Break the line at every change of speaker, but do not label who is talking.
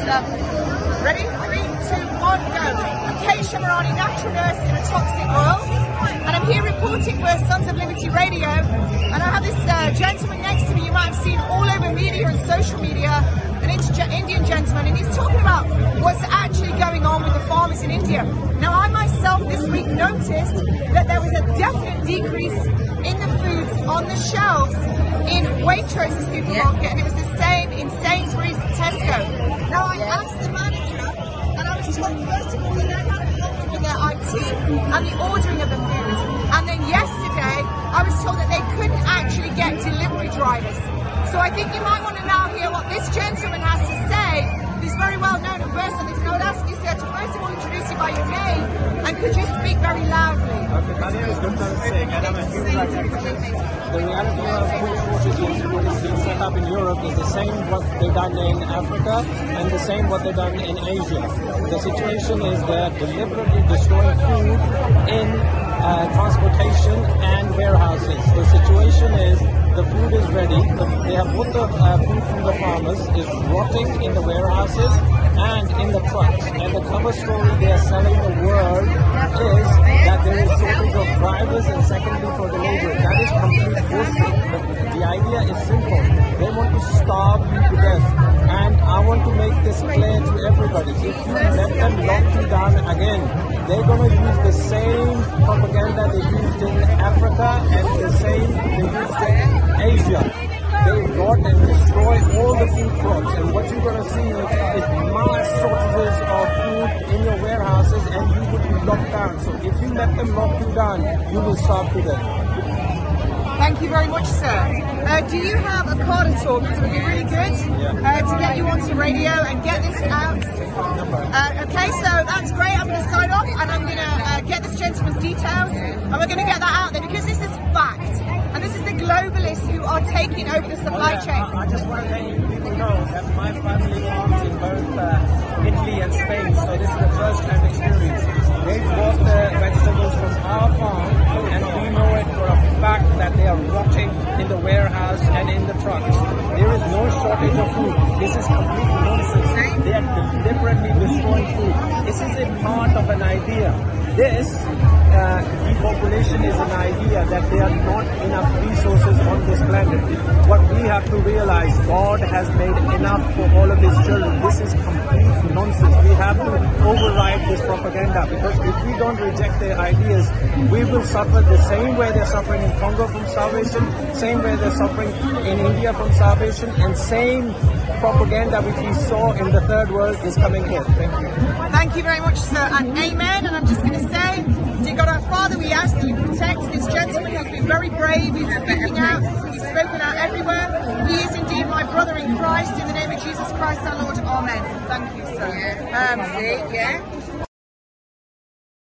Ready? 3, 2, 1, go. I'm Kate Shemirani, natural nurse in a toxic world, and I'm here reporting for Sons of Liberty Radio. And I have this gentleman next to me you might have seen all over media and social media, an Indian gentleman, and he's talking about what's actually going on with the farmers in India. Now, I myself this week noticed that there was a definite decrease in the foods on the shelves in Waitrose supermarket, and it was the same in Sainsbury's and Tesco. Now, I asked the manager, and I was told first of all that they had a problem with their IT and the ordering of the food. And then yesterday, I was told that they couldn't actually get delivery drivers. So I think you might want to now hear what this gentleman has to say. He's very well known in person. I would ask you, sir, to first of all introduce you by your name, and could you speak very loudly?
Okay, my name is Gupta Singh, and I'm a human rights activist. The reality of food shortages, what is being set up in Europe, is the same what they've done in Africa and the same what they've done in Asia. The situation is they're deliberately destroying food in transportation and warehouses. The situation is the food is ready. They have put the food from the farmers is rotting in the warehouses and in the trucks. And the cover story they are selling the world is that there is shortage of drivers and secondly for the labor. That is complete bullshit. The idea is simple. They want to starve you to death. And I want to make this clear to everybody. If you let them lock you down again, they're going to use the same propaganda they used in Africa and the same they used in Asia. They rot and destroy all the food crops, and what you're going to see is mass shortages of food in your warehouses, and you will be locked down. So if you let them lock you down, you will starve to death.
Thank you very much, sir. Do you have a card at all? Because it would be really good to get you onto radio and get this out. Okay, so that's great. I'm going to sign off, and I'm going to get this gentleman's details, and we're going to get that out there because this is fact, and this is the globalists who are taking over the supply chain.
I just want to let you people know that my family farms in both Italy and Spain, so this is the first-hand experience. They bought the vegetables from our farm, and we know it for a fact that they are rotting in the warehouse and in the trucks. There is no shortage of food. This is complete nonsense. They are deliberately destroying food. This is a part of an idea. This depopulation is an idea that there are not enough resources on this planet. What we have to realize, God has made enough for all of His children. This is complete nonsense. We have to override this propaganda, because if we don't reject their ideas, we will suffer the same way they're suffering in Congo from starvation, same way they're suffering in India from starvation, and same propaganda which we saw in the third world is coming here. Thank you.
Thank you very much, sir, and amen. And I'm just going to say, dear God our Father, we ask that you protect this gentleman who's been very brave, he's speaking out, he's spoken out everywhere. He is indeed my brother in Christ. In the name of Jesus Christ our Lord, amen. Thank you, sir.